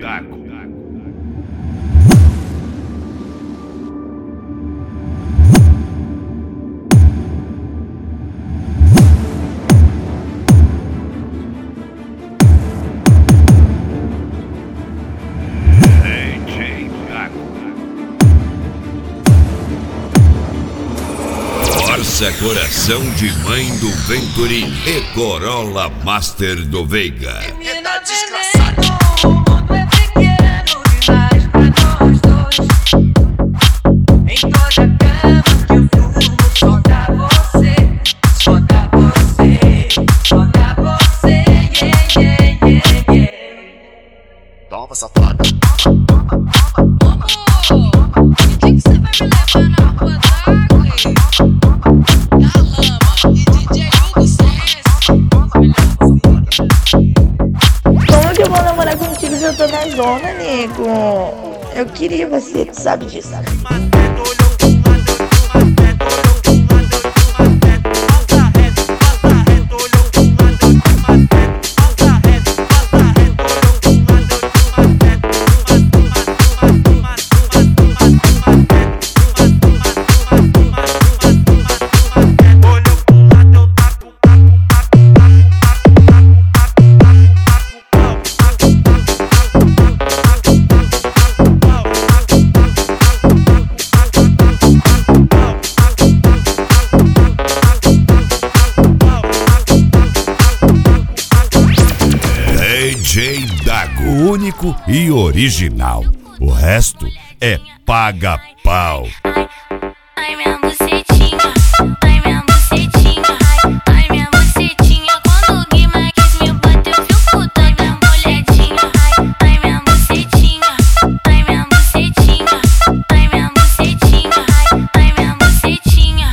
Dago. Força Coração de Mãe do Venturi e Corolla Master do Veiga. Menina desgraçada, o mundo é pequeno demais pra nós dois. Em toda cama que eu fumo, só dá você, só dá você, só dá você, yeah. Toma, safada. Que você vai me levar na rua d'água? Na lama e DJ Hugo CS. Como que eu vou namorar contigo se eu tô na zona, nego? Eu queria você, tu sabe disso. DJ Dago, único e original. O resto é paga-pau. Ai, minha bucetinha, ai, minha bucetinha, ai, minha bucetinha. Quando o Gui Marques me bateu, eu fico toda molhadinha. Ai, minha bucetinha, ai, minha bucetinha, ai, minha bucetinha, ai, minha bucetinha.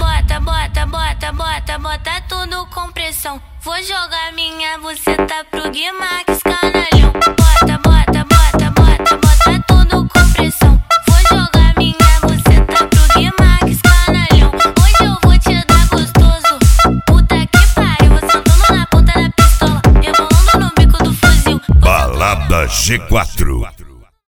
Bota tudo com pressão. Vou jogar minha buceta pro Gui Marques, canalhão. Bota tudo com pressão. Vou jogar minha buceta pro Gui Marques, canalhão. Hoje eu vou te dar gostoso. Puta que pariu, sentando na ponta da pistola, rebolando no bico do fuzil. Balada G4.